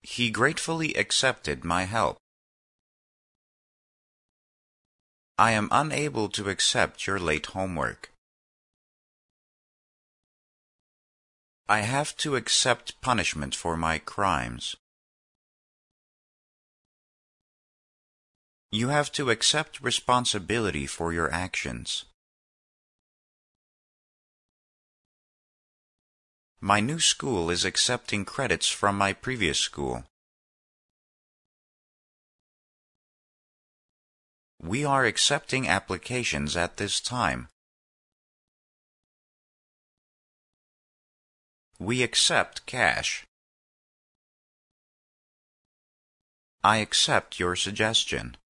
He gratefully accepted my help. I am unable to accept your late homework. I have to accept punishment for my crimes. You have to accept responsibility for your actions. My new school is accepting credits from my previous school. We are accepting applications at this time. We accept cash. I accept your suggestion.